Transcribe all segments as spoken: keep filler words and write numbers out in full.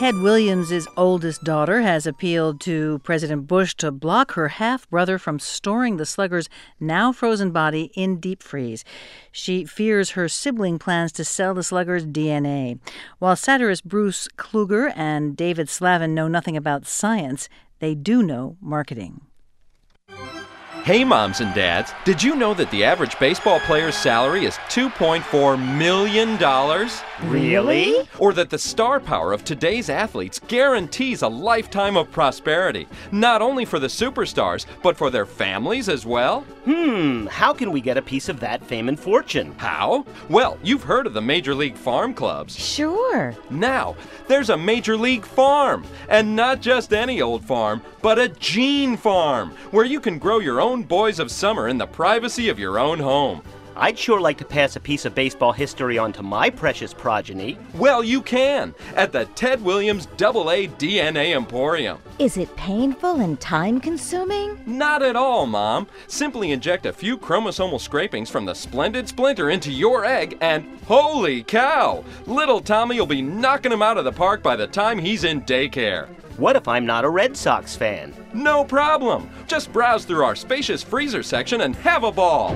Ted Williams' oldest daughter has appealed to President Bush to block her half-brother from storing the slugger's now-frozen body in deep freeze. She fears her sibling plans to sell the slugger's D N A. While satirist Bruce Kluger and David Slavin know nothing about science, they do know marketing. Hey, moms and dads, did you know that the average baseball player's salary is two point four million dollars? Really? Or that the star power of today's athletes guarantees a lifetime of prosperity, not only for the superstars, but for their families as well? Hmm, how can we get a piece of that fame and fortune? How? Well, you've heard of the Major League Farm Clubs. Sure. Now, there's a Major League Farm, and not just any old farm, but a gene farm, where you can grow your own boys of summer in the privacy of your own home. I'd sure like to pass a piece of baseball history on to my precious progeny. Well, you can, at the Ted Williams double A D N A Emporium. Is it painful and time-consuming? Not at all, Mom. Simply inject a few chromosomal scrapings from the splendid splinter into your egg and, holy cow, little Tommy will be knocking him out of the park by the time he's in daycare. What if I'm not a Red Sox fan? No problem. Just browse through our spacious freezer section and have a ball.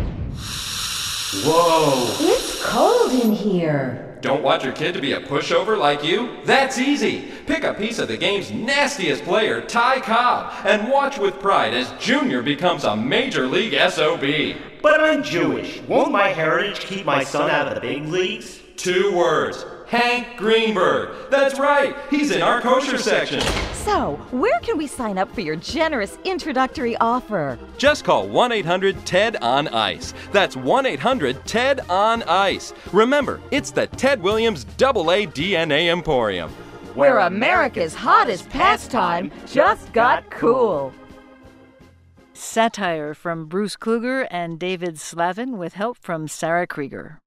Whoa! It's cold in here. Don't want your kid to be a pushover like you? That's easy. Pick a piece of the game's nastiest player, Ty Cobb, and watch with pride as Junior becomes a Major League S O B. But I'm Jewish. Won't my heritage keep my son out of the big leagues? Two words. Hank Greenberg. That's right. He's in our kosher section. So, where can we sign up for your generous introductory offer? Just call one eight hundred T E D on ice. That's one eight hundred T E D on ice. Remember, it's the Ted Williams double A D N A Emporium, Where America's hottest pastime just got cool. Satire from Bruce Kluger and David Slavin with help from Sarah Krieger.